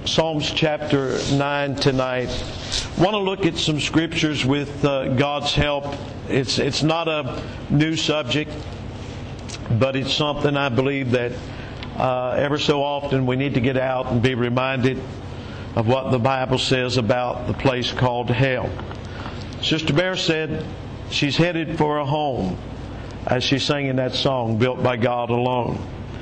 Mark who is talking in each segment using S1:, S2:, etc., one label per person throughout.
S1: Psalms chapter 9 tonight. I want to look at some scriptures with God's help. It's not a new subject, but it's something I believe that ever so often we need to get out and be reminded of what the Bible says about the place called hell. Sister Bear said she's headed for a home as she's singing that song, Built by God Alone.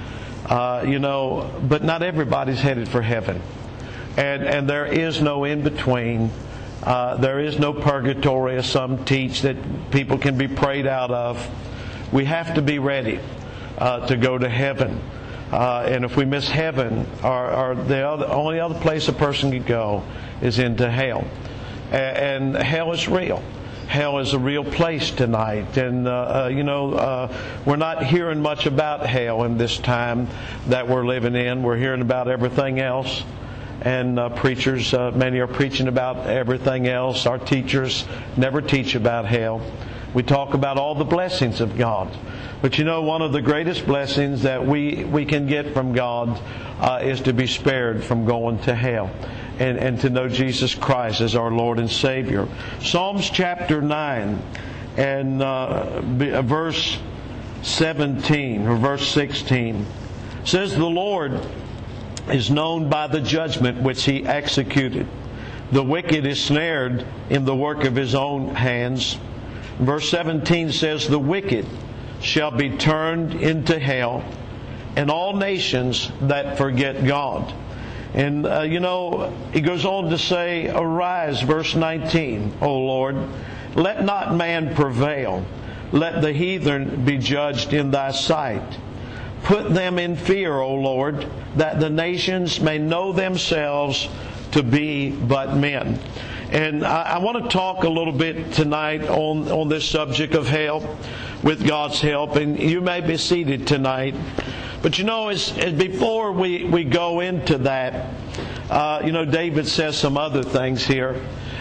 S1: But not everybody's headed for heaven. And there is no in-between. There is no purgatory, as some teach, that people can be prayed out of. We have to be ready to go to heaven. And if we miss heaven, the only other place a person can go is into hell. And hell is real. Hell is a real place tonight. And, we're not hearing much about hell in this time that we're living in. We're hearing about everything else. And preachers, many are preaching about everything else. Our teachers never teach about hell. We talk about all the blessings of God. But one of the greatest blessings that we can get from God is to be spared from going to hell. And to know Jesus Christ as our Lord and Savior. Psalms chapter 9 and verse 17 or verse 16 says, "The Lord is known by the judgment which He executed. The wicked is snared in the work of his own hands." Verse 17 says, "The wicked shall be turned into hell, and all nations that forget God." And, he goes on to say, "Arise," verse 19, "O Lord, let not man prevail. Let the heathen be judged in thy sight. Put them in fear, O Lord, that the nations may know themselves to be but men." And I want to talk a little bit tonight on this subject of hell with God's help. And you may be seated tonight. But as before we go into that, David says some other things here.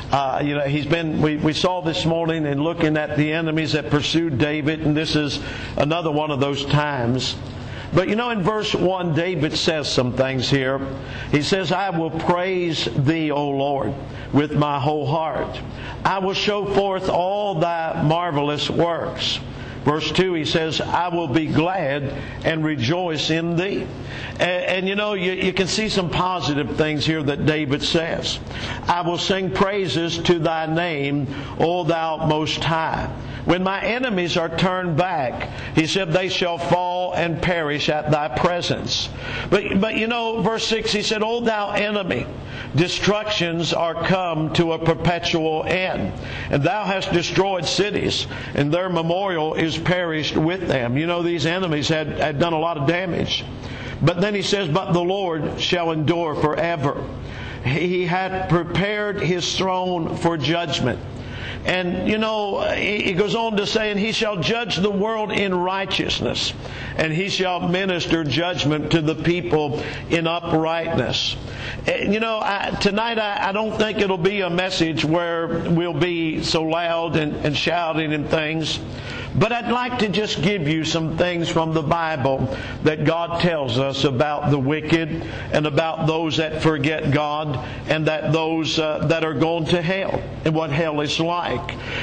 S1: We saw this morning in looking at the enemies that pursued David, and this is another one of those times. But in verse 1, David says some things here. He says, "I will praise Thee, O Lord, with my whole heart. I will show forth all Thy marvelous works." Verse 2, he says, "I will be glad and rejoice in Thee." And you can see some positive things here that David says. "I will sing praises to Thy name, O Thou Most High. When my enemies are turned back," he said, "they shall fall and perish at Thy presence." But verse 6, he said, "O Thou enemy, destructions are come to a perpetual end. And Thou hast destroyed cities, and their memorial is perished with them." These enemies had done a lot of damage. But then he says, "But the Lord shall endure forever. He hath prepared His throne for judgment." And, he goes on to say, "And He shall judge the world in righteousness, and He shall minister judgment to the people in uprightness." Tonight I don't think it'll be a message where we'll be so loud and shouting and things. But I'd like to just give you some things from the Bible that God tells us about the wicked and about those that forget God and that those that are going to hell and what hell is like.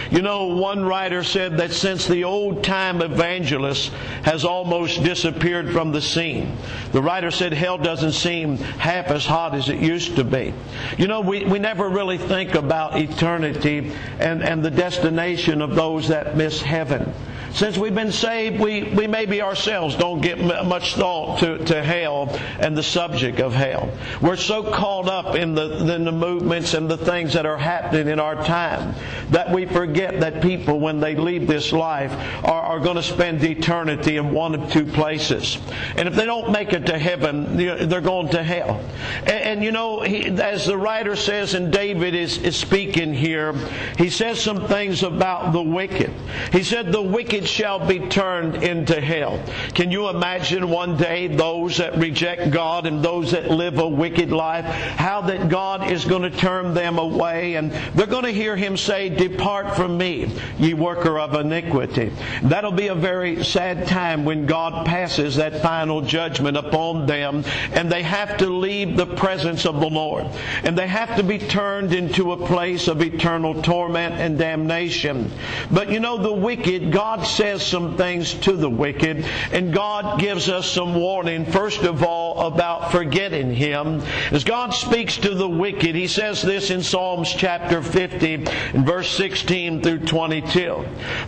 S1: One writer said that since the old-time evangelist has almost disappeared from the scene, the writer said hell doesn't seem half as hot as it used to be. We never really think about eternity and the destination of those that miss heaven. Since we've been saved, we maybe ourselves don't give much thought to hell and the subject of hell. We're so caught up in the movements and the things that are happening in our time that we forget that people, when they leave this life, are going to spend eternity in one of two places. And if they don't make it to heaven, they're going to hell. And as the writer says, and David is speaking here, he says some things about the wicked. He said, "The wicked wicked shall be turned into hell. Can you imagine one day those that reject God and those that live a wicked life, how that God is going to turn them away, and they're going to hear Him say, "Depart from me, ye worker of iniquity." That'll be a very sad time when God passes that final judgment upon them, and they have to leave the presence of the Lord, and they have to be turned into a place of eternal torment and damnation. But you know, the wicked, God says some things to the wicked, and God gives us some warning, first of all, about forgetting Him. As God speaks to the wicked, He says this in Psalms chapter 50, in verse 16 through 22.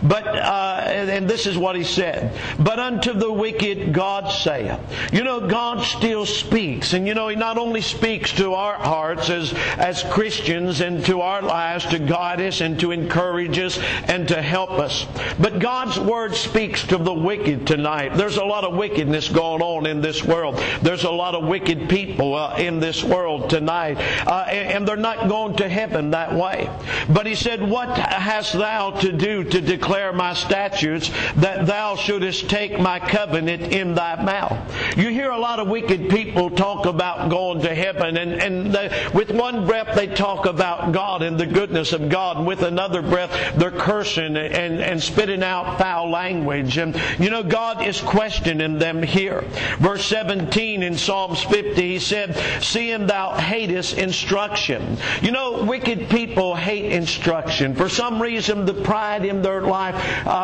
S1: And this is what He said, "But unto the wicked God saith." You know, God still speaks. And you know, He not only speaks to our hearts as Christians and to our lives to guide us and to encourage us and to help us, but God's Word speaks to the wicked tonight. There's a lot of wickedness going on in this world. There's a lot of wicked people in this world tonight. And they're not going to heaven that way. But He said, "What hast thou to do to declare my statutes, that thou shouldest take my covenant in thy mouth?" You hear a lot of wicked people talk about going to heaven, and with one breath they talk about God and the goodness of God, and with another breath they're cursing and spitting out foul language. And you know, God is questioning them here. Verse 17 in Psalms 50, He said, "Seeing thou hatest instruction." You know, wicked people hate instruction. For some reason, the pride in their life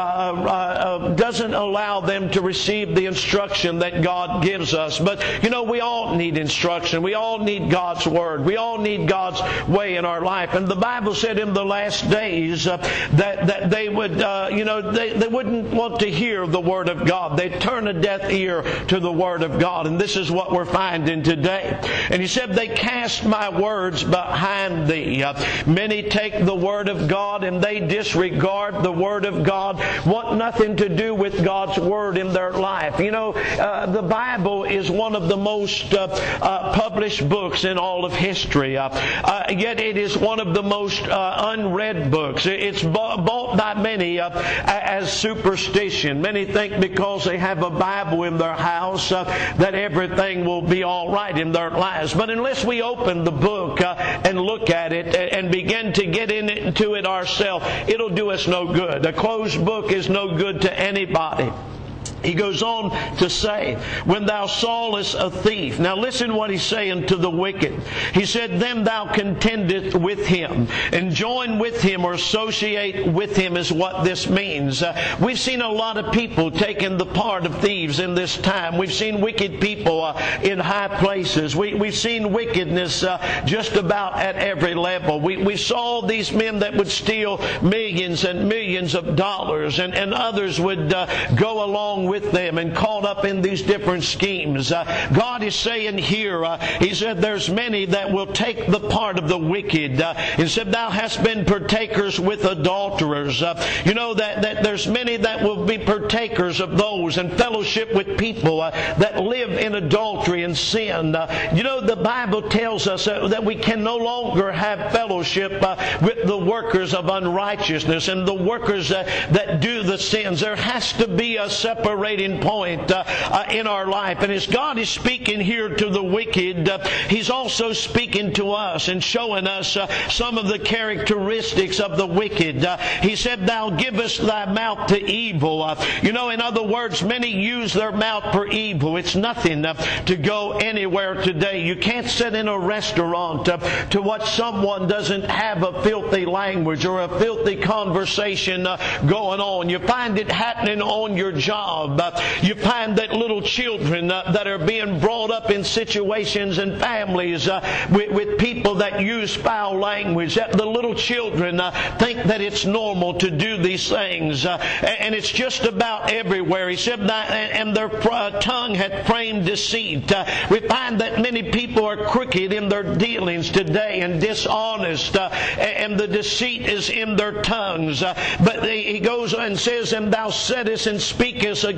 S1: doesn't allow them to receive the instruction that God gives us. But you know, we all need instruction. We all need God's Word. We all need God's way in our life. And the Bible said in the last days that they would, they wouldn't want to hear the Word of God. They'd turn a deaf ear to the Word of God. And this is what we're finding today. And He said, "They cast my words behind thee." Many take the Word of God and they disregard the Word of God, want nothing to do with God's Word in their life. You know, the Bible is one of the most published books in all of history. Yet it is one of the most unread books. It's bought by many as superstition. Many think because they have a Bible in their house that everything will be all right in their lives. But unless we open the book and look at it and begin to get into it ourselves, it'll do us no good. A closed book is no good to anybody. He goes on to say, "When thou sawest a thief." Now listen what He's saying to the wicked. He said, "Then thou contendest with him," and join with him or associate with him is what this means. We've seen a lot of people taking the part of thieves in this time. We've seen wicked people in high places. We've seen wickedness just about at every level. We saw these men that would steal millions and millions of dollars, and others would go along with them and caught up in these different schemes. God is saying here, He said, "There's many that will take the part of the wicked." He said, "Thou hast been partakers with adulterers." You know that there's many that will be partakers of those and fellowship with people that live in adultery and sin. You know, the Bible tells us that we can no longer have fellowship with the workers of unrighteousness and the workers that do the sins. There has to be a separation point in our life. And as God is speaking here to the wicked, He's also speaking to us and showing us some of the characteristics of the wicked. He said, "Thou givest thy mouth to evil." You know, in other words, many use their mouth for evil. It's nothing to go anywhere today. You can't sit in a restaurant to watch someone doesn't have a filthy language or a filthy conversation going on. You find it happening on your job. You find that little children that are being brought up in situations and families with people that use foul language, that the little children think that it's normal to do these things. And it's just about everywhere. He said, "And their tongue hath framed deceit." We find that many people are crooked in their dealings today and dishonest, and the deceit is in their tongues. But He goes and says, "And thou saidest and speakest against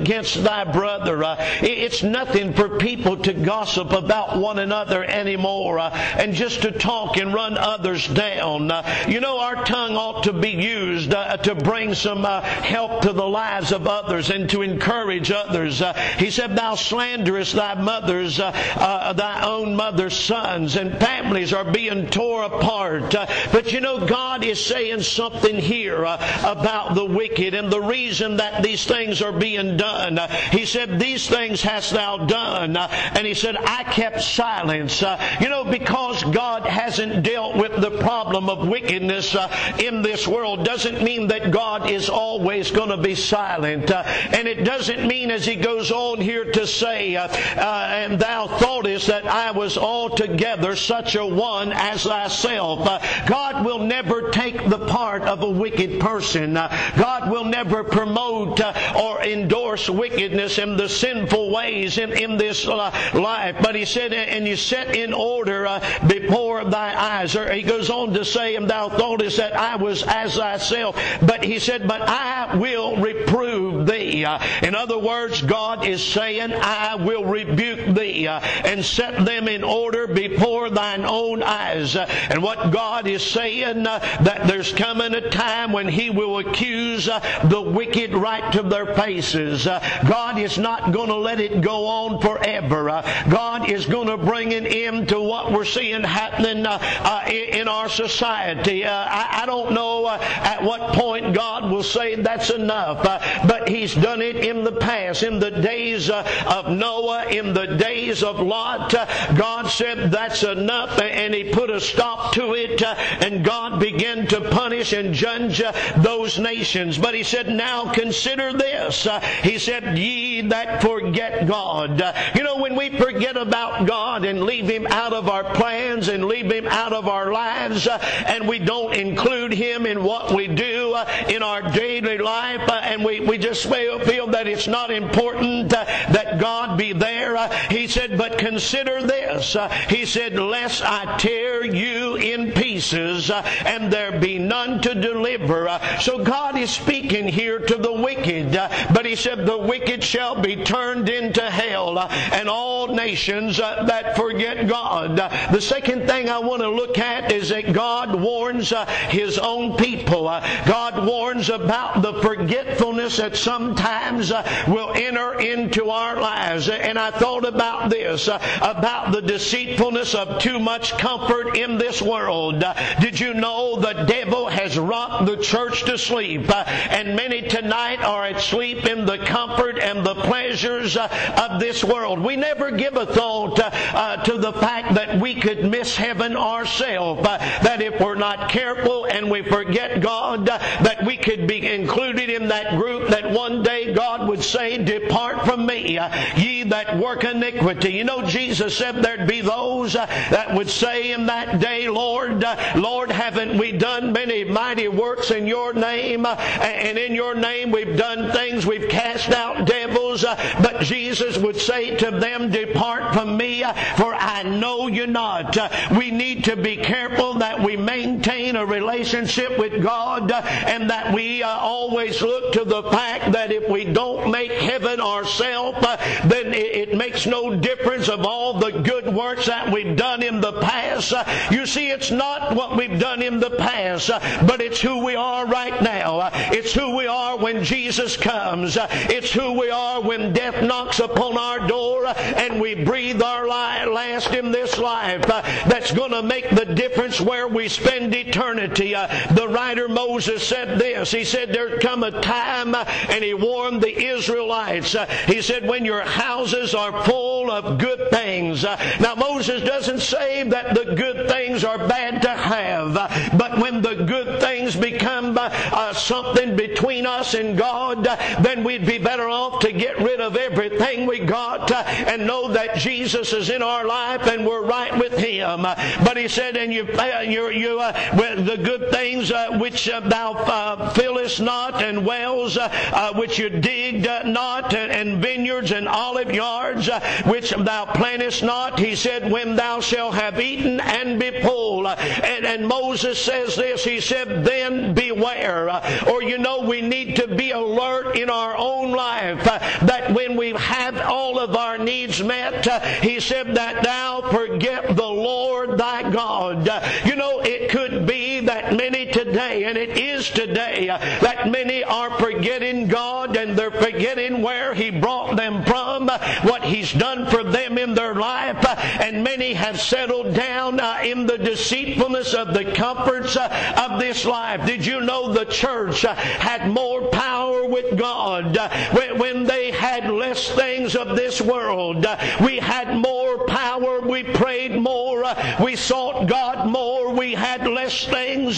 S1: against thy brother. It's nothing for people to gossip about one another anymore and just to talk and run others down. Our tongue ought to be used to bring some help to the lives of others and to encourage others. He said, thou slanderest thy mother's, thy own mother's sons, and families are being tore apart. But God is saying something here about the wicked and the reason that these things are being done. He said, these things hast thou done. And he said, I kept silence. Because God hasn't dealt with the problem of wickedness in this world doesn't mean that God is always going to be silent. And it doesn't mean, as he goes on here to say, and thou thoughtest that I was altogether such a one as thyself. God will never take the part of a wicked person. God will never promote or endorse wickedness and the sinful ways in this life. But he said, and you set in order before thy eyes. Or he goes on to say, and thou thoughtest that I was as thyself. But he said, but I will reprove thee. In other words, God is saying, I will rebuke thee and set them in order before thine own eyes. And what God is saying, that there's coming a time when he will accuse the wicked right to their faces. God is not going to let it go on forever. God is going to bring an end to what we're seeing happening in our society. I don't know at what point God will say that's enough, but he's done it in the past. In the days of Noah, in the days of Lot, God said that's enough, and he put a stop to it, and God began to punish and judge those nations. But he said, now consider this. He said, ye that forget God. When we forget about God and leave him out of our plans and leave him out of our lives, and we don't include him in what we do in our daily life, and we just feel that it's not important that God be there. He said, but consider this. He said, lest I tear you in pieces and there be none to deliver. So God is speaking here to the wicked, but he said the wicked shall be turned into hell, and all nations that forget God. The second thing I want to look at is that God warns his own people. God warns about the forgetfulness that sometimes will enter into our lives. And I thought about this, about the deceitfulness of too much comfort in this world. Did you know the devil has rocked the church to sleep? And many tonight are asleep in the comfort and the pleasures of this world. We never give a thought to the fact that we could miss heaven ourselves. That if we're not careful and we forget God, that we could be included in that group that one day God would say, depart from me, ye that work iniquity. Jesus said there'd be those that would say in that day, Lord, Lord, haven't we done many mighty works in your name? And in your name we've done things, we've cast out devils. But Jesus would say to them, depart from me, for I know you not. We need to be careful that we maintain a relationship with God, and that we always look to the fact that if we don't make heaven ourselves, then it makes no difference of all the good works that we've done in the past. You see, it's not what we've done in the past, but it's who we are right now. It's who we are when Jesus comes. It's who we are when death knocks upon our door and we breathe our last in this life. That's going to make the difference where we spend eternity. The writer Moses said this. He said there'd come a time, and he warned the Israelites. He said, when your houses are full of good things. Now Moses doesn't say that the good things are bad to have, but when the good things become something between us and God, then we'd be better off to get rid of everything we got and know that Jesus is in our life and we're right with him. But he said, and the good things which thou fillest not, and wells which you digged not, and vineyards and olive yards which thou plantest not, he said, when thou shalt have eaten and be full. And Moses says this, he said, then beware. Or we need to be alert in our own life, that when we have all of our needs met, he said that thou forget the Lord thy God. It could be that many today, and it is today, that many are forgetting God, and they're forgetting where he brought them from, what he's done for them in their life, and many have settled down in the deceitfulness of the comforts of this life. Did you know the church had more power with God when they had less things of this world? We had more power, we prayed more, we sought God more, we had less things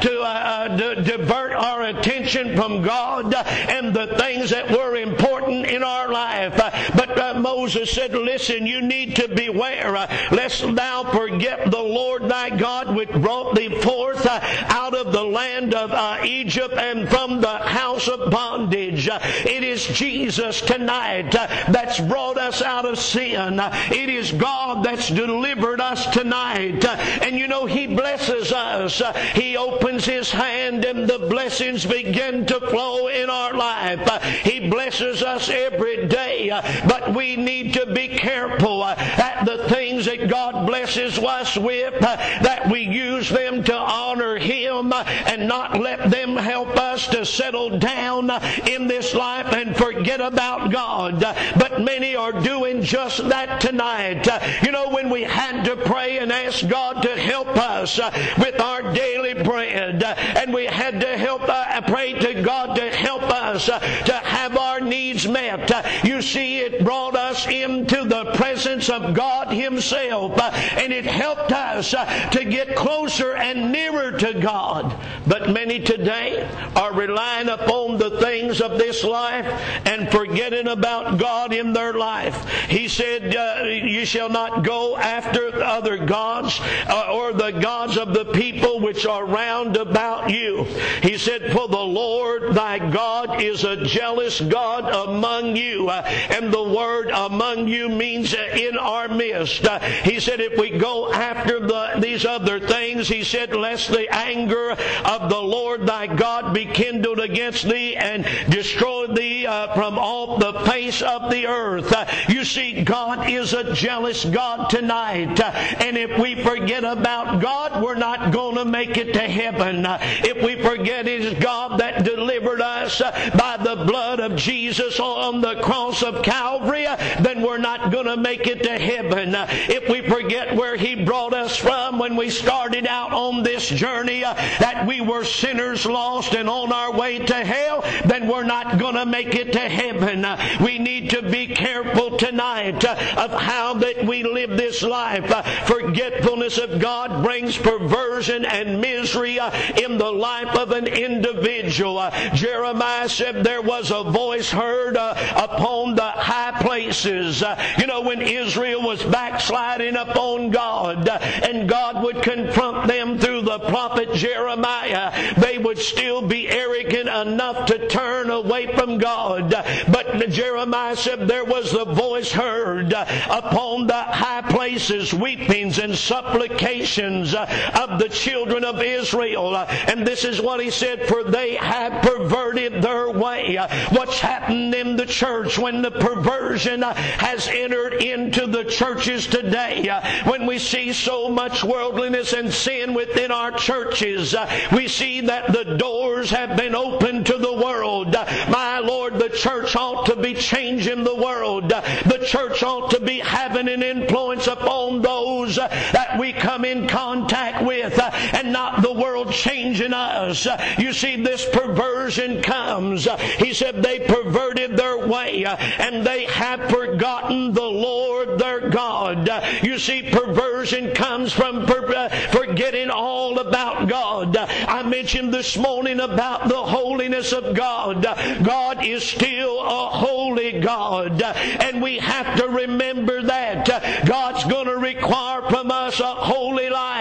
S1: to divert our attention from God and the things that were important in our life. But Moses said, listen, you need to beware, lest thou forget the Lord thy God, which brought thee forth out of the land of Egypt and from the house of bondage. It is Jesus tonight that's brought us out of sin. It is God that's delivered us tonight. And he blesses us. He opens his hand and the blessings begin to flow in our life. He blesses us every day. But we need to be careful at the things that God blesses us with, that we use them to honor him and not let them help us to settle down in this life and forget about God. But many are doing just that tonight. When we had to pray and ask God to help us with our daily bread, and we had to pray to God to help us to have our needs met, you see, it brought us into the presence of God himself, and it helped us to get closer and nearer to God. But many today are relying upon the things of this life and forgetting about God in their life. He said, you shall not go after other gods or the gods of the people which are round about you. He said, for the Lord thy God is a jealous God among you. And the word among you means in our midst. He said, if we go after these other things, he said, lest the anger of the Lord thy God be kindled against thee and destroy thee from off the face of the earth. You see, God is a jealous God tonight. And if we forget about God, we're not going to make it to heaven. If we forget it is God that delivered us by the blood of Jesus on the cross of Calvary, then we're not going to make it to heaven. If we forget where he brought us from when we started out on this journey, that we were sinners lost and on our way to hell, then we're not going to make it to heaven. We need to be careful tonight of how that we live this life. Forgetfulness of God brings perversion and misery in the life of an individual. Jeremiah said there was a voice heard upon the high places. When Israel was backsliding upon God and God would confront them through the prophet Jeremiah, they would still be arrogant enough to turn away from God. But Jeremiah said there was a voice heard upon the high places, weepings and supplications of the children of Israel. And this is what he said, for they have perverted their way. What's happened in the church when the perversion has entered into the churches today? When we see so much worldliness and sin within our churches, we see that the doors have been opened to the world. My Lord, the church ought to be changing the world. The church ought to be having an influence upon those that we come in contact with, and not the world changing us. You see, this perversion comes. He said they perverted their way, and they have forgotten the Lord their God. You see, perversion comes from forgetting all about God. I mentioned this morning about the holiness of God. God is still a holy God, and we have to remember that. God's going to require from us a holy life.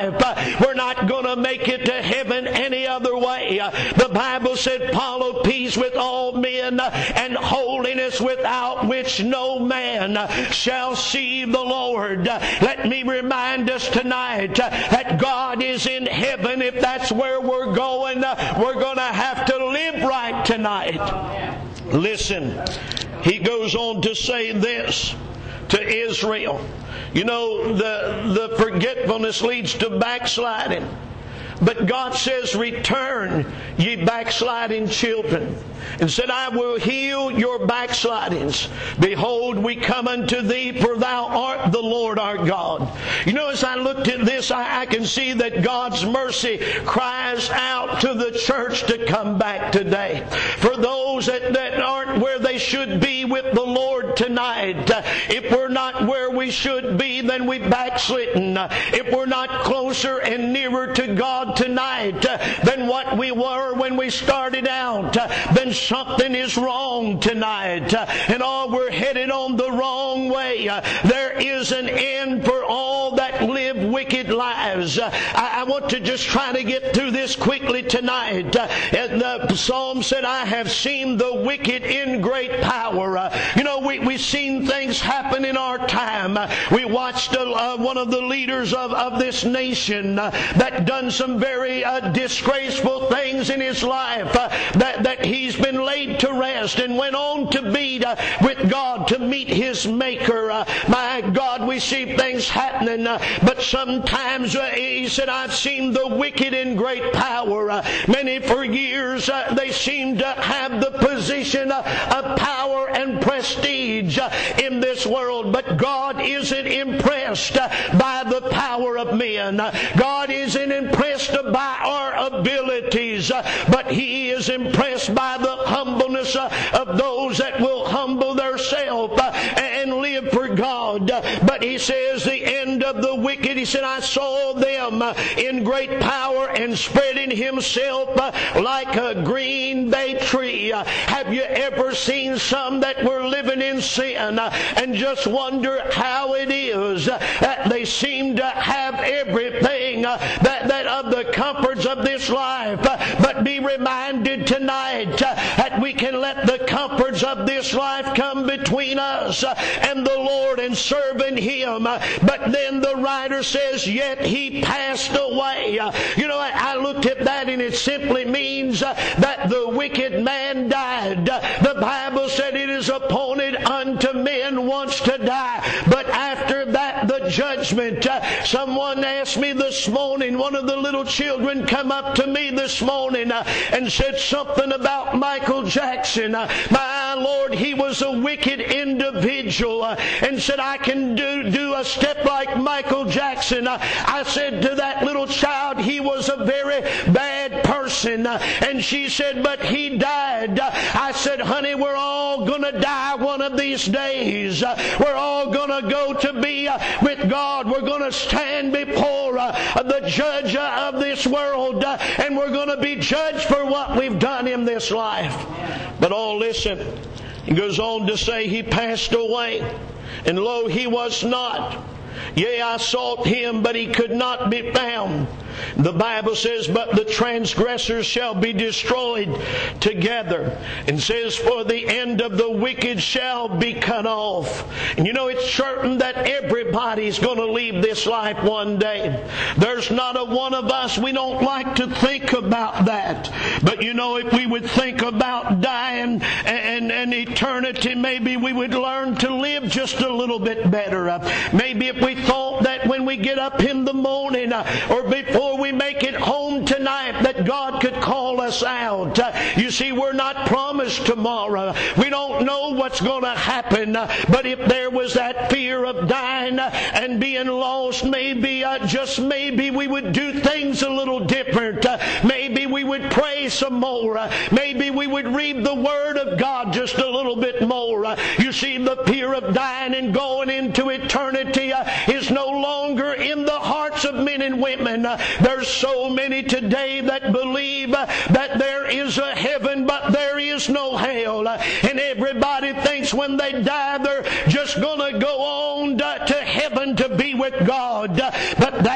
S1: life. We're not going to make it to heaven any other way. The Bible said, follow peace with all men and holiness, without which no man shall see the Lord. Let me remind us tonight that God is in heaven. If that's where we're going to have to live right tonight. Listen, he goes on to say this to Israel. You know, the forgetfulness leads to backsliding. But God says, return, ye backsliding children. And said, I will heal your backslidings. Behold, we come unto thee, for thou art the Lord our God. You know, as I looked at this, I can see that God's mercy cries out to the church to come back today. For those that aren't where they should be with the Lord tonight, if we're not where we should be, then we've backslidden. If we're not closer and nearer to God tonight than what we were when we started out, then something is wrong tonight, and we're headed on the wrong way. There is an end for all that live wicked lives. I want to just try to get through this quickly tonight. The Psalm said, I have seen the wicked in great power. You know, we've seen things happen in our time. We watched one of the leaders of this nation that done some very disgraceful things in his life, that he's been laid to rest and went on to be with God, to meet his Maker. My God, we see things happening, but sometimes he said, I've seen the wicked in great power. Many for years they seem to have the position of power and prestige in this world, but God isn't impressed by the power of men. God isn't impressed by our abilities, but He is impressed by the humbleness of those that will humble themselves and live for God. But He says the end of the wicked, He said, I saw them in great power and spreading himself like a green bay tree. Have you ever seen some that were living in sin and just wonder how it is that they seem to have everything that of the comforts of this life, but be reminded tonight that we can let the comforts of this life come between us and the Lord and serving Him. But then the writer says, yet He passed away. You know, I looked at that and it simply means that the wicked man died. The Bible said it is appointed unto men once to die, but after that the judgment. Someone asked me this morning, one of the little children come up to me this morning and said something about Michael Jackson. My Lord, he was a wicked individual, and said, I can do a step like Michael Jackson. I said to that little child, he was a very bad person. And she said, but he died. I said, honey, we're all going to die one of these days. We're all going to go to be with God. We're going to stand before the judge of this world, and we're going to be judged for what we've done in this life. But listen, he goes on to say, he passed away, and lo, he was not. Yea, I sought him, but he could not be found. The Bible says, but the transgressors shall be destroyed together. And says, for the end of the wicked shall be cut off. And you know, it's certain that everybody's going to leave this life one day. There's not a one of us, we don't like to think about that. But you know, if we would think about dying and eternity, maybe we would learn to live just a little bit better. Maybe if we thought that when we get up in the morning or before we make it home tonight that God could call us out. You see, we're not promised tomorrow. We don't know what's going to happen. But if there was that fear of dying and being lost, maybe, just maybe, we would do things a little different. Maybe we would pray some more. Maybe we would read the Word of God just a little bit more. You see, the fear of dying and going into eternity is no longer in the hearts of men and women. There's so many today that believe that there is a heaven, but there is no hell. And everybody thinks when they die, they're just going to go on to heaven to be with God. But that's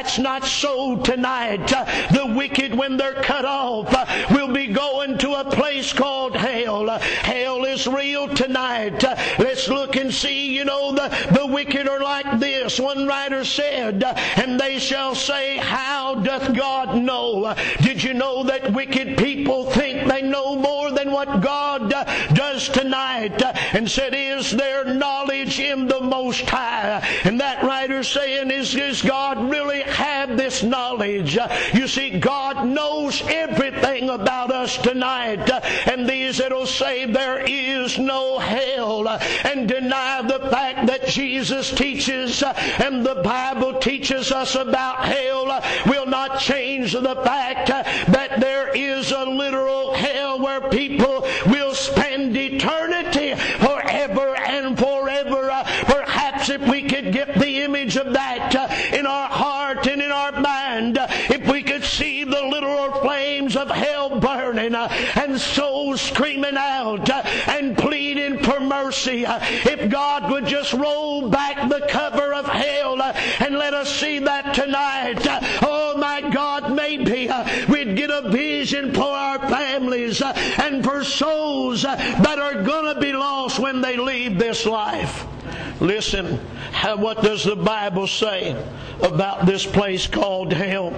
S1: that's not so tonight. The wicked, when they're cut off, will be going to a place called hell. Hell is real tonight. Let's look and see. The wicked are like this. One writer said, and they shall say, how doth God know? Did you know that wicked people think they know more than what God does tonight? And said, is there knowledge in the Most High? And that writer saying, is God really have this knowledge? You see, God knows everything about us tonight. And these that'll say there is no hell and deny the fact that Jesus teaches and the Bible teaches us about hell will not change the fact that there is a literal hell where people will spend eternity forever and forever. Perhaps if we could get the image of that in our heart and in our mind, if we could see the literal flames of hell burning and souls screaming out and pleading for mercy, if God would just roll back the cover of hell and let us see that tonight, oh my God, maybe we'd get a vision for our families and for souls that are going to be lost when they leave this life. Listen, what does the Bible say about this place called hell?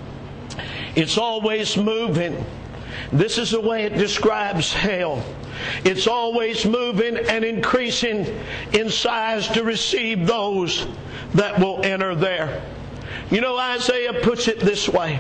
S1: It's always moving. This is the way it describes hell. It's always moving and increasing in size to receive those that will enter there. Isaiah puts it this way.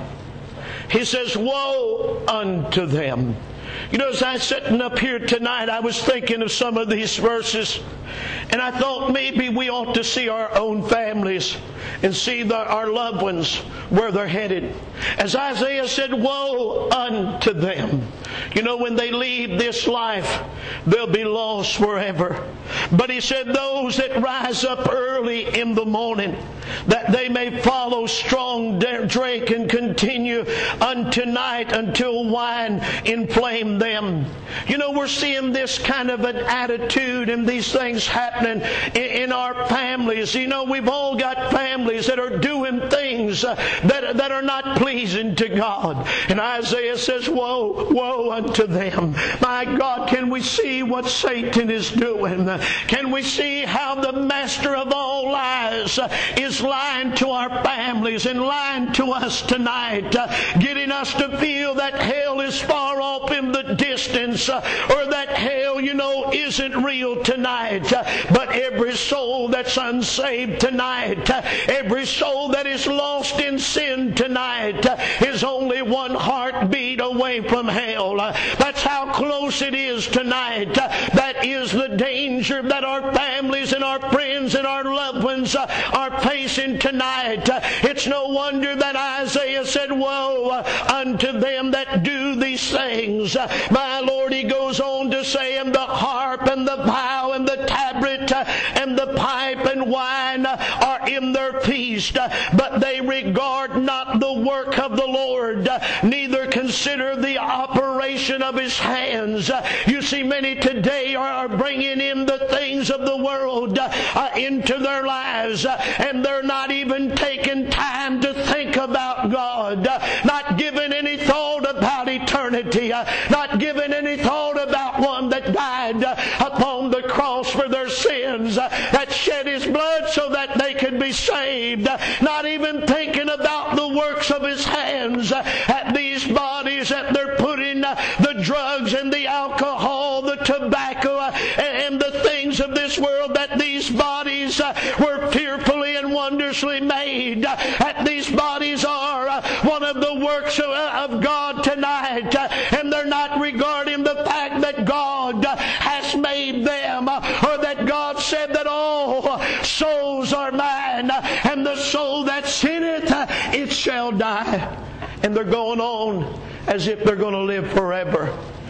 S1: He says, woe unto them. As I was sitting up here tonight, I was thinking of some of these verses, and I thought maybe we ought to see our own families and see our loved ones where they're headed. As Isaiah said, woe unto them. When they leave this life, they'll be lost forever. But he said, those that rise up early in the morning, that they may follow strong drink and continue unto night until wine inflame them. We're seeing this kind of an attitude and these things happening in our families. We've all got families that are doing things that are not pleasing to God. And Isaiah says, woe unto them. My God, can we see what Satan is doing? Can we see how the master of all lies is lying to our families and lying to us tonight, getting us to feel that hell is far off in the distance, or that hell, isn't real tonight. But every soul that's unsaved tonight, every soul that is lost in sin tonight, is only one heartbeat away from hell. That's how close it is tonight. That is the danger that our families and our friends and our loved ones are facing tonight. It's no wonder that Isaiah said, woe unto them that do these things. My Lord, he goes on to say, and the harp and the bow and the tabret and the pipe and wine are in their feast, but they regard not the work of the Lord, neither consider the operation of his hands. You see, many today are bringing in the things of the world into their lives, and they're not even taking time to think about God, not giving any thought about eternity, not giving any thought about one that died upon the cross for their sins, that shed his blood so that they could be saved, not even thinking about the works of his hands, at these bodies that they're putting the drugs and the alcohol, the tobacco, and the things of this world, that these bodies were fearfully and wondrously made, that these bodies are one of the works of God tonight, and they're not regarding the fact that God has made them, or that God said that all souls are mine, and the soul that sinneth, it shall die. And they're going on as if they're going to live forever,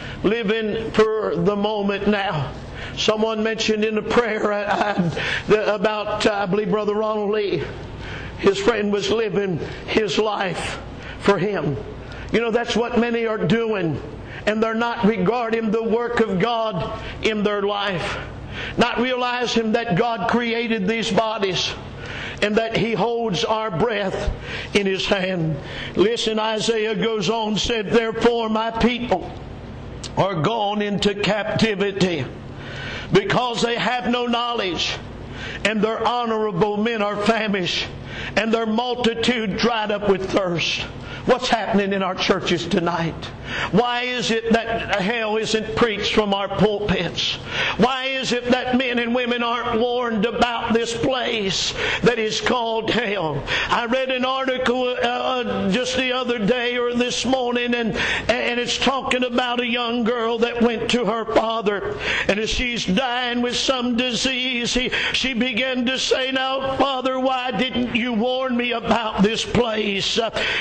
S1: living for the moment now. Someone mentioned in the prayer about, I believe, Brother Ronald Lee. His friend was living his life for him. That's what many are doing. And they're not regarding the work of God in their life. Not realizing that God created these bodies.
S2: and that He holds our breath in His hand. Listen, Isaiah goes on, said, therefore my people are gone into captivity, because they have no knowledge, and their honorable men are famished, and their multitude dried up with thirst. What's happening in our churches tonight? Why is it that hell isn't preached from our pulpits? Why is it that men and women aren't warned about this place that is called hell? I read an article just the other day or this morning, and it's talking about a young girl that went to her father, and as she's dying with some disease, she began to say, now, Father, why didn't you warn me about this place?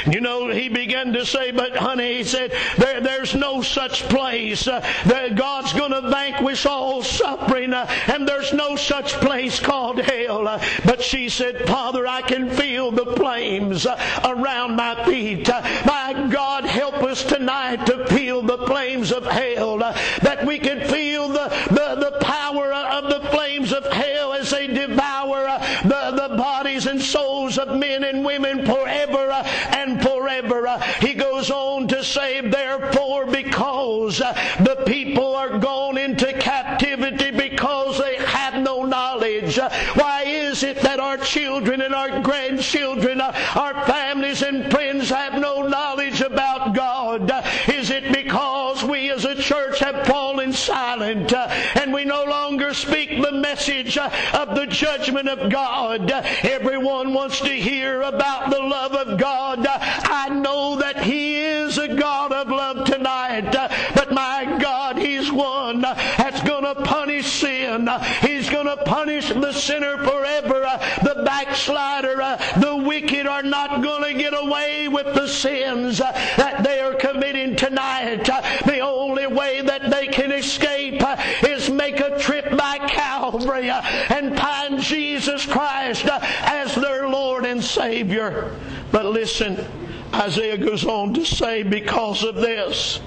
S2: He began to say, but honey, he said, there's no such place. God's going to vanquish all suffering, and there's no such place called hell. But she said, Father, I can feel the flames around my feet. My God, help us tonight to feel the flames of hell, that we can feel the power of the flames of hell as they devour the bodies and souls of men and women forever and forever. He goes on to say, therefore, because the people are gone into captivity because they have no knowledge. Why is it that our children and our grandchildren, our families and friends have no knowledge about God? Is it because we as a church have fallen silent and we no longer speak the message of the judgment of God? Everyone wants to hear about the love of God. I know that He is a God of love tonight, but my God, He's one that's going to punish sin. He's going to punish the sinner forever. The backslider, the wicked are not going to get away with the sins that they are committing tonight. The only way that they can escape is make a trip by Calvary and find Jesus Christ as their Lord and Savior. But listen, Isaiah goes on to say, because of this,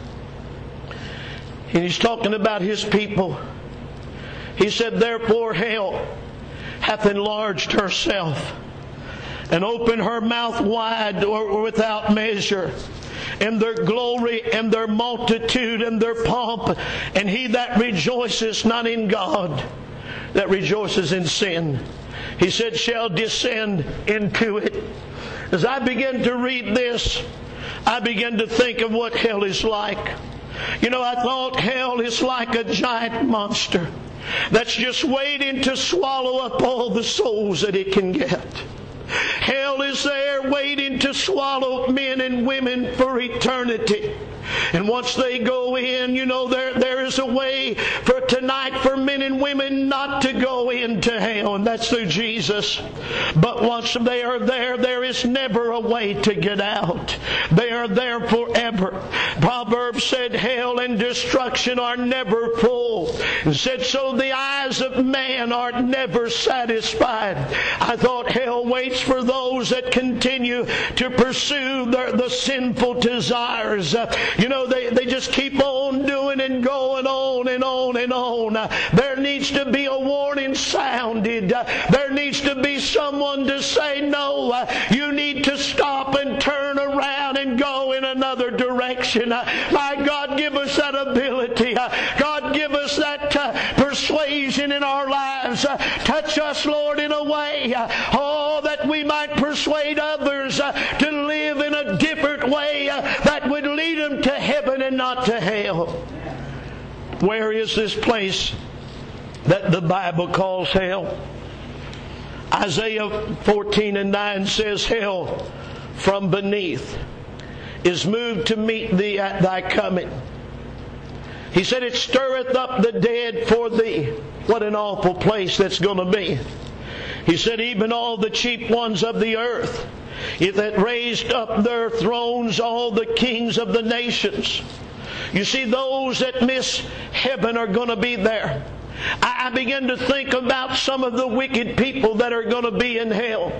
S2: and he's talking about his people, he said, therefore hell hath enlarged herself and opened her mouth wide or without measure, and their glory and their multitude and their pomp, and he that rejoices not in God, that rejoices in sin, he said, shall descend into it. As I began to read this, I began to think of what hell is like. I thought hell is like a giant monster that's just waiting to swallow up all the souls that it can get. Hell is there waiting to swallow men and women for eternity. And once they go in, there is a way for tonight for men and women not to go into hell, and that's through Jesus. But once they are there is never a way to get out. They are there forever. Proverbs said hell and destruction are never full. And said so the eyes of man are never satisfied. I thought hell waits for those that continue to pursue the sinful desires. They just keep on doing and going on and on and on. There needs to be a warning sounded. There needs to be someone to say, no, you need to stop and turn around and go in another direction. My God, give us that ability. God, give us that persuasion in our lives. Touch us, Lord, in a way, that we might persuade others to live in a different way that would lead them to heaven and not to hell. Where is this place that the Bible calls hell? Isaiah 14:9 says, hell from beneath is moved to meet thee at thy coming. He said, it stirreth up the dead for thee. What an awful place that's going to be. He said, even all the chief ones of the earth, if that raised up their thrones, all the kings of the nations. You see, those that miss heaven are going to be there. I began to think about some of the wicked people that are going to be in hell.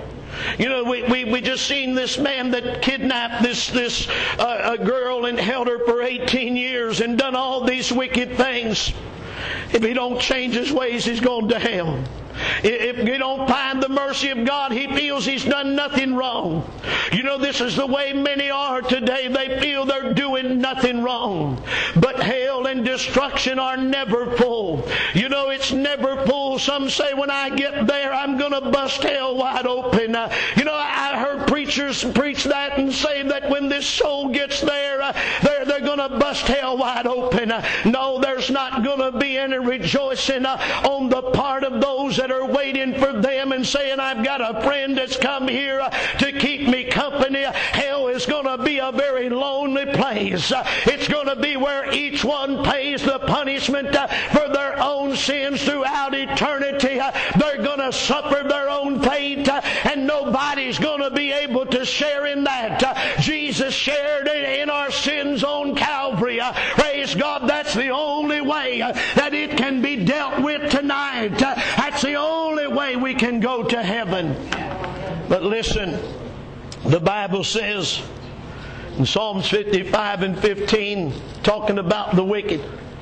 S2: We just seen this man that kidnapped this girl and held her for 18 years and done all these wicked things. If he don't change his ways, he's going to hell. If he don't find the mercy of God, he feels he's done nothing wrong. You know, this is the way many are today. They feel they're doing nothing wrong. But hell and destruction are never full. You know, it's never full. Some say, when I get there, I'm going to bust hell wide open. You know, I heard preachers preach that and say that when this soul gets there, they're going to bust hell wide open. No, there's not going to be any rejoicing on the part of those that are waiting for them and saying, I've got a friend that's come here to keep me company. Hell is going to be a very lonely place. It's going to be where each one pays the punishment for their own sins throughout eternity. They're going to suffer their own fate, and nobody's going to be able to share in that. Jesus shared in our sins on Calvary. Praise God, that's the only way that it can be dealt with tonight. That's the only way we can go to heaven. But listen, the Bible says in Psalms 55 and 15, talking about the wicked,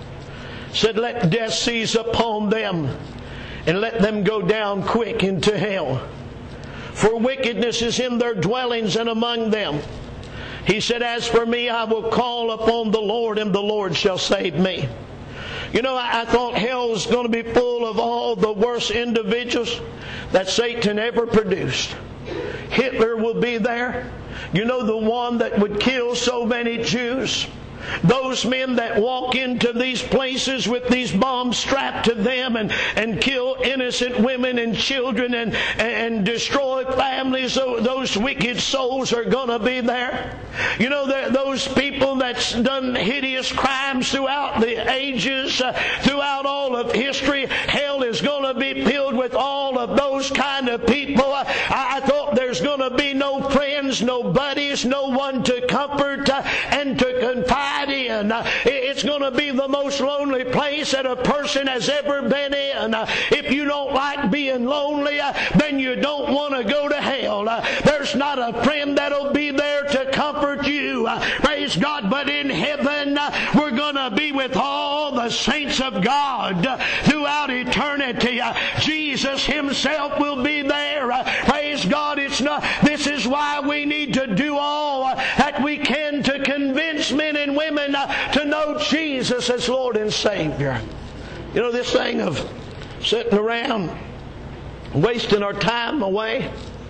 S2: said, let death seize upon them, and let them go down quick into hell. For wickedness is in their dwellings and among them. He said, as for me, I will call upon the Lord, and the Lord shall save me. You know, I thought hell was going to be full of all the worst individuals that Satan ever produced. Hitler will be there. You know, the one that would kill so many Jews. Those men that walk into these places with these bombs strapped to them and kill innocent women and children and destroy families, those wicked souls are going to be there. You know, those people that's done hideous crimes throughout the ages, throughout all of history, hell is going to be filled with all of those kind of people. I thought there's going to be no friends, no buddies, no one to comfort and to confide in. It's going to be the most lonely place that a person has ever been in. If you don't like being lonely, then you don't want to go to hell. There's not a friend that'll be there to comfort you. Praise God. But in heaven, we're going to be with all the saints of God throughout eternity. Jesus himself will be there. Praise God. This is why we need to do all that we can to convince men and women to know Jesus as Lord and Savior. You know, this thing of sitting around wasting our time away,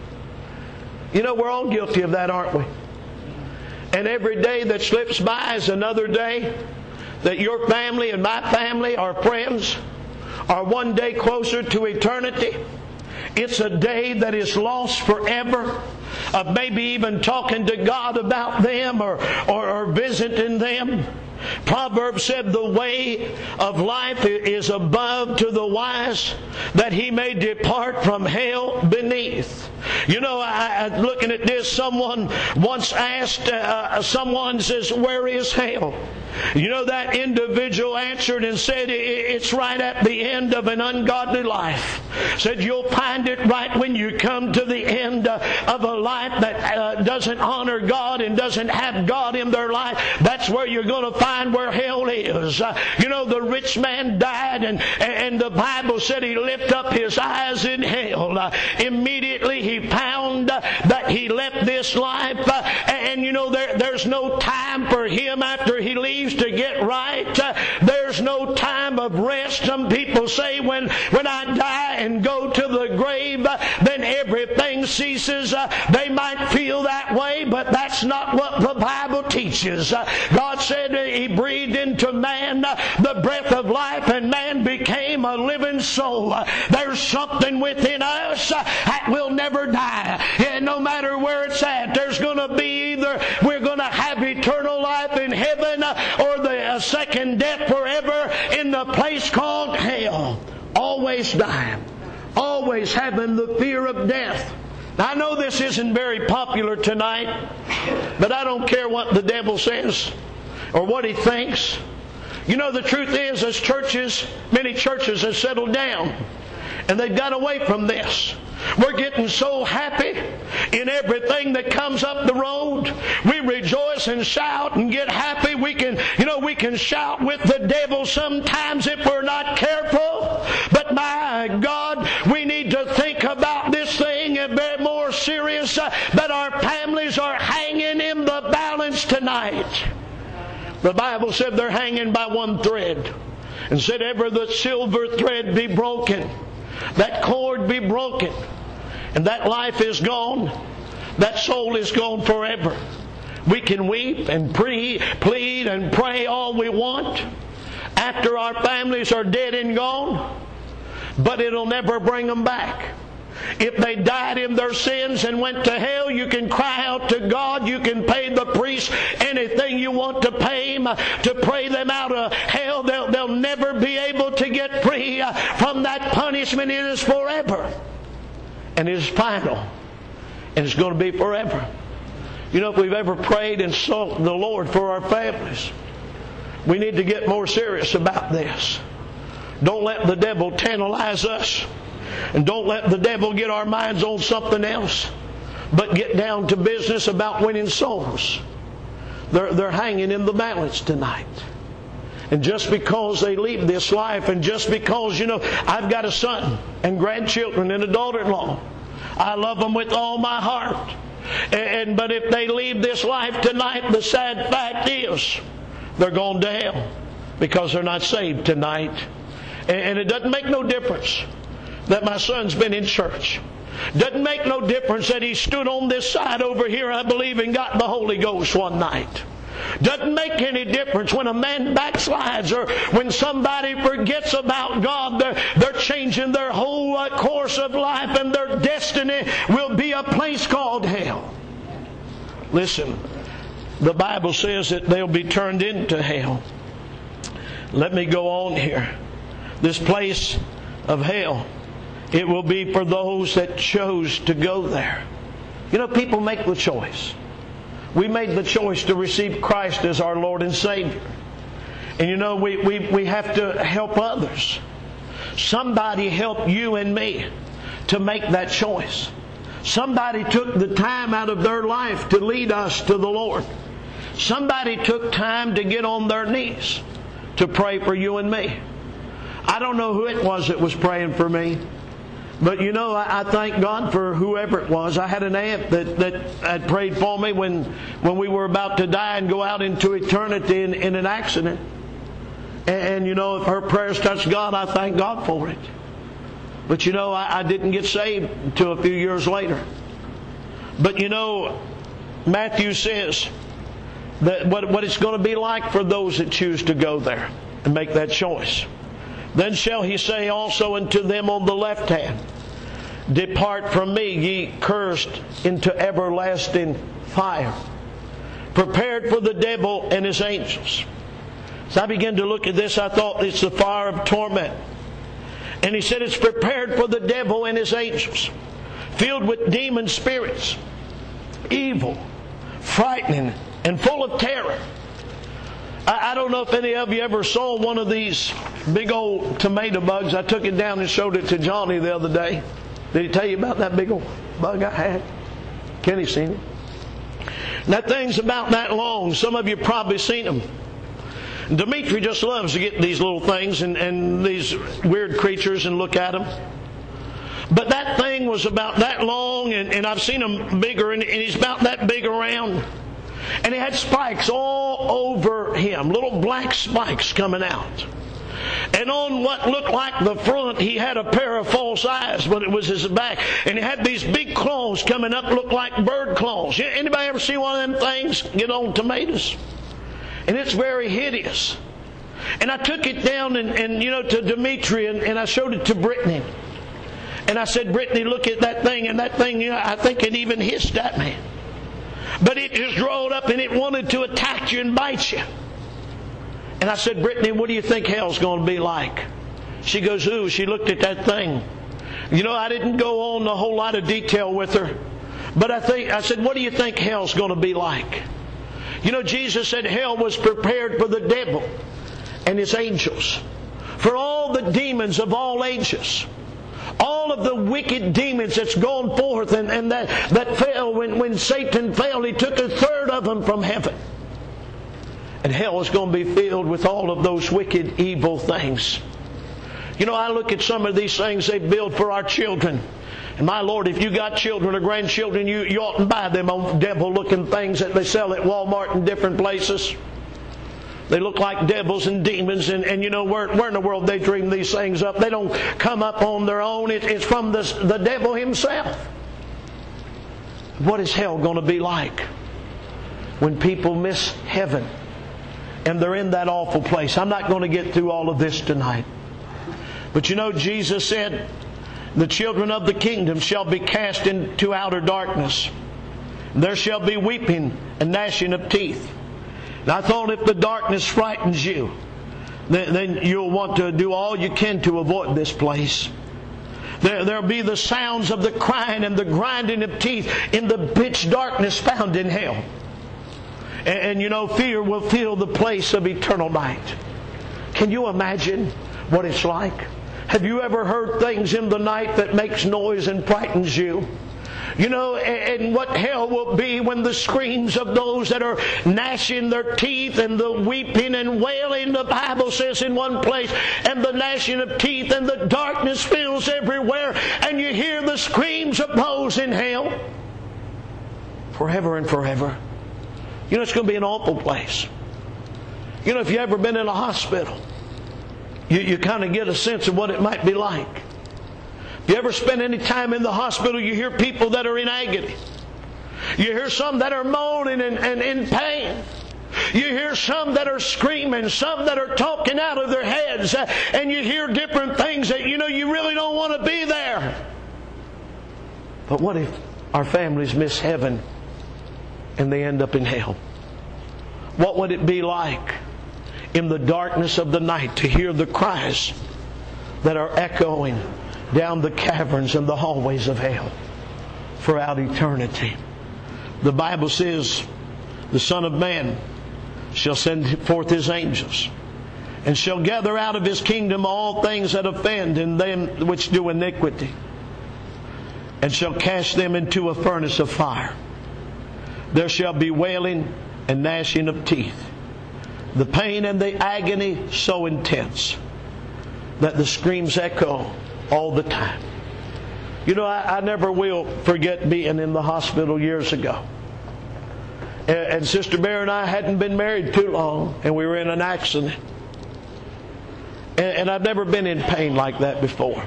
S2: you know, we're all guilty of that, aren't we? And every day that slips by is another day that your family and my family, our friends, are one day closer to eternity. It's a day that is lost forever, of maybe even talking to God about them or visiting them. Proverbs said the way of life is above to the wise, that he may depart from hell beneath. You know, looking at this, someone once asked, someone says, where is hell? You know, that individual answered and said, it's right at the end of an ungodly life. Said, you'll find it right when you come to the end of a life that doesn't honor God and doesn't have God in their life. That's where you're going to find where hell is. You know, the rich man died, and the Bible said he lifted up his eyes in hell. Immediately he found that he left this life, and you know, there's no time for him after he leaves to get right. There's no time of rest. Some people say when I die and go to the grave, then everything ceases. They might feel that way, but that's not what the Bible teaches. God said he breathed into man the breath of life, and man became a living soul. There's something within us that will never die. And no matter where it's at, there's going to be either we're going to have eternal life in heaven or the second death forever in the place called hell. Always dying. Always having the fear of death. Now, I know this isn't very popular tonight, but I don't care what the devil says or what he thinks. You know, the truth is, as churches, many churches have settled down, and they've got away from this. We're getting so happy in everything that comes up the road. We rejoice and shout and get happy. We can shout with the devil sometimes if we're not careful. But my God, we need to think about this thing and be more serious that our families are hanging in the balance tonight. The Bible said they're hanging by one thread. And said, ever the silver thread be broken, that cord be broken, and that life is gone, that soul is gone forever. We can weep and plead and pray all we want after our families are dead and gone, but it'll never bring them back. If they died in their sins and went to hell, you can cry out to God. You can pay the priest anything you want to pay him to pray them out of hell. They'll never be able to get free from that punishment. It is forever. And it is final. And it's going to be forever. You know, if we've ever prayed and sought the Lord for our families, we need to get more serious about this. Don't let the devil tantalize us. And don't let the devil get our minds on something else, but get down to business about winning souls. They're hanging in the balance tonight. And just because they leave this life, and just because, I've got a son and grandchildren and a daughter-in-law, I love them with all my heart. But if they leave this life tonight, the sad fact is they're going to hell because they're not saved tonight. And it doesn't make no difference that my son's been in church. Doesn't make no difference that he stood on this side over here, I believe, and got the Holy Ghost one night. Doesn't make any difference when a man backslides or when somebody forgets about God. They're changing their whole course of life, and their destiny will be a place called hell. Listen, the Bible says that they'll be turned into hell. Let me go on here. This place of hell, it will be for those that chose to go there. People make the choice. We made the choice to receive Christ as our Lord and Savior. And we have to help others. Somebody helped you and me to make that choice. Somebody took the time out of their life to lead us to the Lord. Somebody took time to get on their knees to pray for you and me. I don't know who it was that was praying for me. But I thank God for whoever it was. I had an aunt that had prayed for me when we were about to die and go out into eternity in an accident. And if her prayers touched God, I thank God for it. But I didn't get saved until a few years later. But Matthew says that what it's going to be like for those that choose to go there and make that choice. Then shall he say also unto them on the left hand, depart from me, ye cursed, into everlasting fire, prepared for the devil and his angels. So I began to look at this. I thought it's the fire of torment. And he said it's prepared for the devil and his angels, filled with demon spirits, evil, frightening, and full of terror. I don't know if any of you ever saw one of these big old tomato bugs. I took it down and showed it to Johnny the other day. Did he tell you about that big old bug I had? Kenny seen it. And that thing's about that long. Some of you probably seen them. Dimitri just loves to get these little things and these weird creatures and look at them. But that thing was about that long, and I've seen them bigger, and he's about that big around. And he had spikes all over him, little black spikes coming out. And on what looked like the front, he had a pair of false eyes, but it was his back. And he had these big claws coming up, looked like bird claws. Anybody ever see one of them things get on tomatoes? And it's very hideous. And I took it down and to Dimitri, and I showed it to Brittany. And I said, Brittany, look at that thing. And that thing, I think it even hissed at me. But it just rolled up and it wanted to attack you and bite you. And I said, Brittany, what do you think hell's going to be like? She goes, ooh, she looked at that thing. I didn't go on a whole lot of detail with her. But I said, what do you think hell's going to be like? Jesus said hell was prepared for the devil and his angels. For all the demons of all ages. All of the wicked demons that's gone forth and that fell when Satan fell, he took a third of them from heaven. And hell is going to be filled with all of those wicked, evil things. You know, I look at some of these things they build for our children. And my Lord, if you got children or grandchildren, you oughtn't buy them old devil-looking things that they sell at Walmart and different places. They look like devils and demons, and you know, where in the world they dream these things up? They don't come up on their own. It's from the devil himself. What is hell going to be like when people miss heaven and they're in that awful place? I'm not going to get through all of this tonight. But you know, Jesus said, the children of the kingdom shall be cast into outer darkness. There shall be weeping and gnashing of teeth. And I thought if the darkness frightens you, then you'll want to do all you can to avoid this place. There'll be the sounds of the crying and the grinding of teeth in the pitch darkness found in hell. And you know, fear will fill the place of eternal night. Can you imagine what it's like? Have you ever heard things in the night that makes noise and frightens you? You know, and what hell will be when the screams of those that are gnashing their teeth and the weeping and wailing, the Bible says in one place, and the gnashing of teeth and the darkness fills everywhere, and you hear the screams of those in hell forever and forever. You know, it's going to be an awful place. You know, if you've ever been in a hospital, you kind of get a sense of what it might be like. If you ever spend any time in the hospital, you hear people that are in agony. You hear some that are moaning and in pain. You hear some that are screaming, some that are talking out of their heads, and you hear different things that you know you really don't want to be there. But what if our families miss heaven and they end up in hell? What would it be like in the darkness of the night to hear the cries that are echoing down the caverns and the hallways of hell throughout eternity? The Bible says, the Son of Man shall send forth His angels, and shall gather out of His kingdom all things that offend, and them which do iniquity, and shall cast them into a furnace of fire. There shall be wailing and gnashing of teeth. The pain and the agony so intense that the screams echo all the time. You know, I never will forget being in the hospital years ago. And Sister Bear and I hadn't been married too long, and we were in an accident. And I've never been in pain like that before.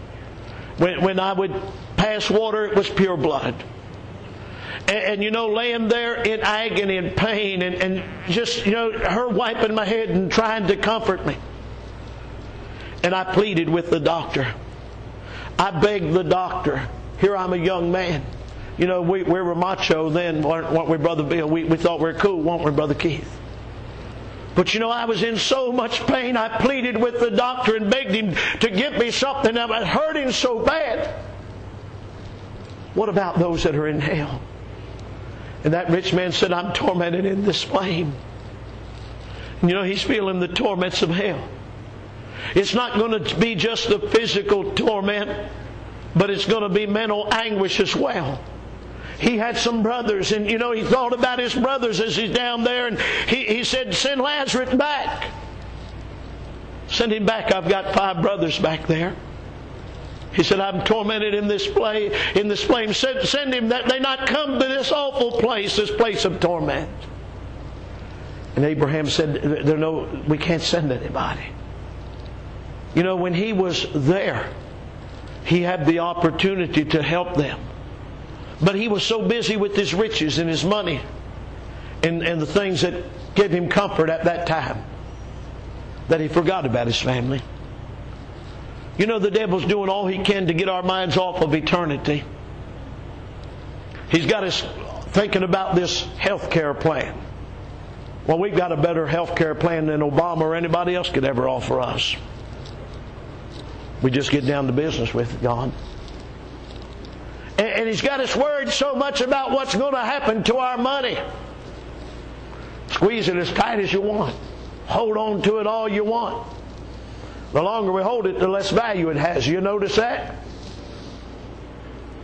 S2: When I would pass water, it was pure blood. And you know, laying there in agony and pain, and just, you know, her wiping my head and trying to comfort me. And I pleaded with the doctor. I begged the doctor. Here I'm a young man. You know, we were macho then, weren't we, Brother Bill? We thought we were cool, weren't we, Brother Keith? But you know, I was in so much pain, I pleaded with the doctor and begged him to give me something. I was hurting so bad. What about those that are in hell? And that rich man said, I'm tormented in this flame. And you know, he's feeling the torments of hell. It's not going to be just the physical torment, but it's going to be mental anguish as well. He had some brothers, and you know, he thought about his brothers as he's down there, and he said, send Lazarus back. Send him back. I've got 5 brothers back there. He said, I'm tormented in this flame. Send him that they not come to this awful place, this place of torment. And Abraham said, we can't send anybody. You know, when he was there, he had the opportunity to help them. But he was so busy with his riches and his money and the things that gave him comfort at that time that he forgot about his family. You know, the devil's doing all he can to get our minds off of eternity. He's got us thinking about this health care plan. Well, we've got a better health care plan than Obama or anybody else could ever offer us. We just get down to business with it, God. And he's got us worried so much about what's going to happen to our money. Squeeze it as tight as you want. Hold on to it all you want. The longer we hold it, the less value it has. You notice that?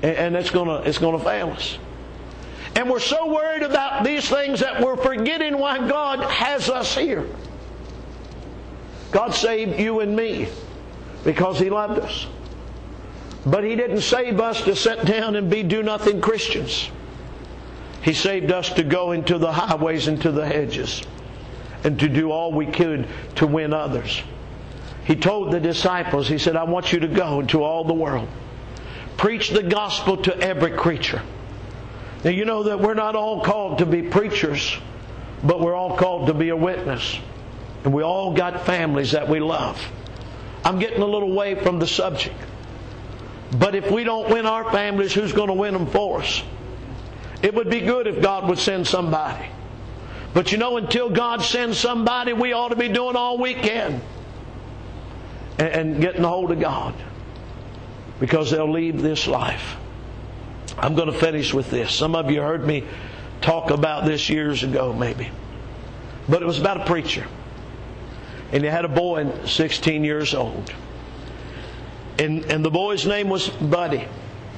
S2: And it's gonna fail us. And we're so worried about these things that we're forgetting why God has us here. God saved you and me because He loved us. But He didn't save us to sit down and be do-nothing Christians. He saved us to go into the highways and to the hedges and to do all we could to win others. He told the disciples, He said, I want you to go into all the world. Preach the gospel to every creature. Now you know that we're not all called to be preachers, but we're all called to be a witness. And we all got families that we love. I'm getting a little away from the subject. But if we don't win our families, who's going to win them for us? It would be good if God would send somebody. But you know, until God sends somebody, we ought to be doing all we can and getting a hold of God, because they'll leave this life. I'm going to finish with this. Some of you heard me talk about this years ago maybe. But it was about a preacher. And he had a boy 16 years old. And the boy's name was Buddy.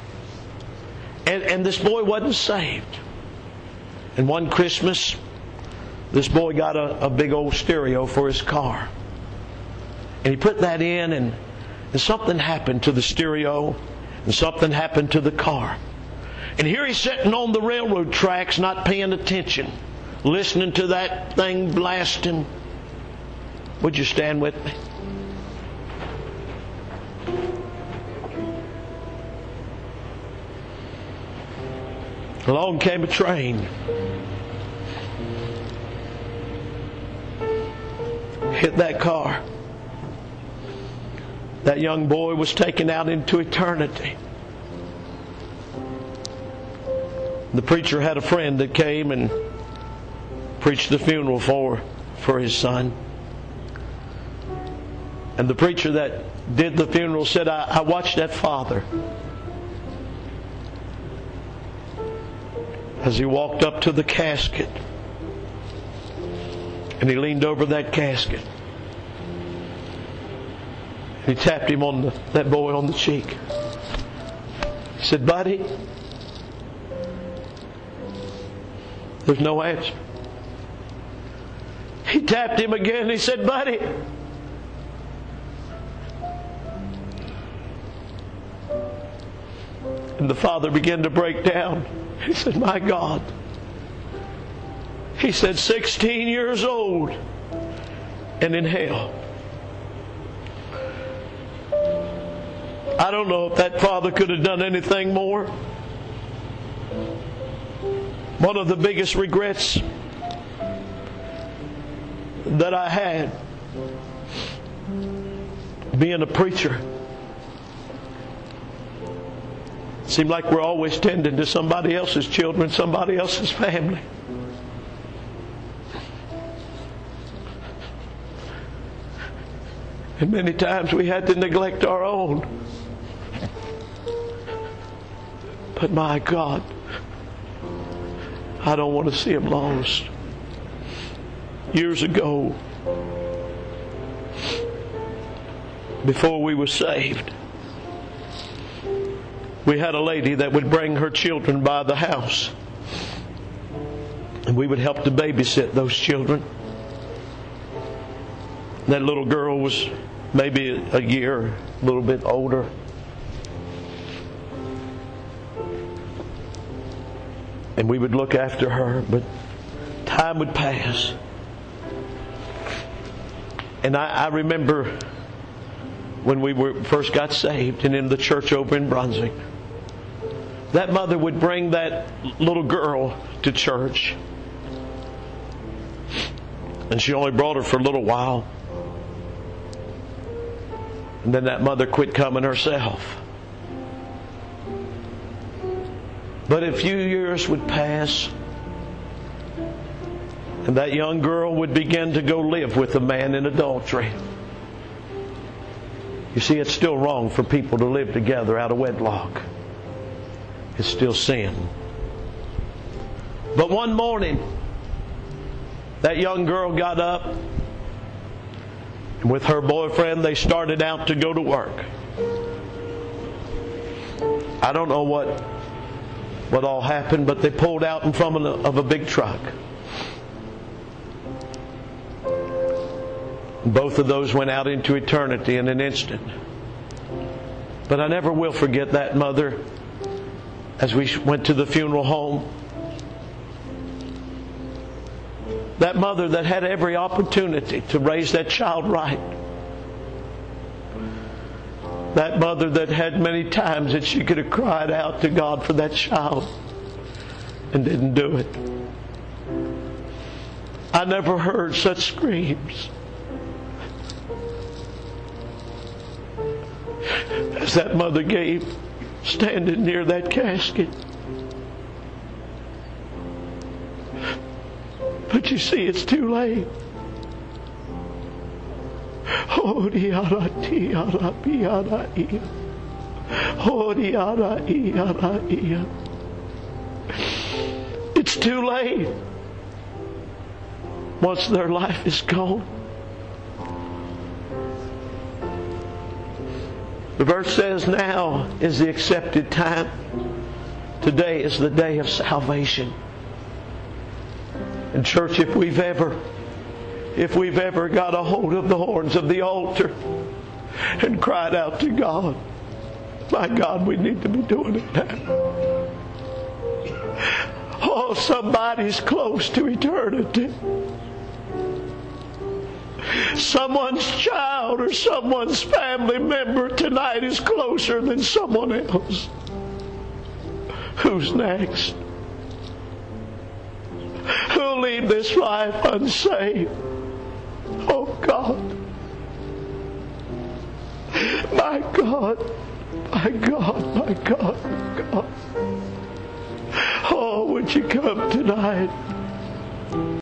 S2: And this boy wasn't saved. And one Christmas, this boy got a big old stereo for his car. And he put that in, and something happened to the stereo, and something happened to the car. And here he's sitting on the railroad tracks, not paying attention, listening to that thing blasting. Would you stand with me? Along came a train. Hit that car. That young boy was taken out into eternity. The preacher had a friend that came and preached the funeral for his son. And the preacher that did the funeral said, I watched that father as he walked up to the casket. And he leaned over that casket. He tapped him on that boy on the cheek. He said, Buddy, there's no answer. He tapped him again and he said, Buddy, and the father began to break down. He said, my God. He said, 16 years old and in hell. I don't know if that father could have done anything more. One of the biggest regrets that I had being a preacher, it seemed like we're always tending to somebody else's children, somebody else's family. And many times we had to neglect our own. But my God, I don't want to see them lost. Years ago, before we were saved, we had a lady that would bring her children by the house. And we would help to babysit those children. That little girl was maybe a year, a little bit older. And we would look after her, but time would pass. And I remember when we first got saved and in the church over in Brunswick, that mother would bring that little girl to church. And she only brought her for a little while. And then that mother quit coming herself. But a few years would pass, and that young girl would begin to go live with a man in adultery. You see, it's still wrong for people to live together out of wedlock. It's still sin. But one morning, that young girl got up, and with her boyfriend, they started out to go to work.
S1: I don't know what all happened, but they pulled out in front of a big truck. Both of those went out into eternity in an instant. But I never will forget that mother as we went to the funeral home. That mother that had every opportunity to raise that child right. That mother that had many times that she could have cried out to God for that child and didn't do it. I never heard such screams as that mother gave standing near that casket. But you see, it's too late. It's too late. Once their life is gone. The verse says, now is the accepted time. Today is the day of salvation. And church, if we've ever got a hold of the horns of the altar and cried out to God, my God, we need to be doing it now. Oh, somebody's close to eternity. Someone's child or someone's family member tonight is closer than someone else. Who's next? Who'll leave this life unsaved? Oh God. My God. My God. My God. My God. Oh, would you come tonight?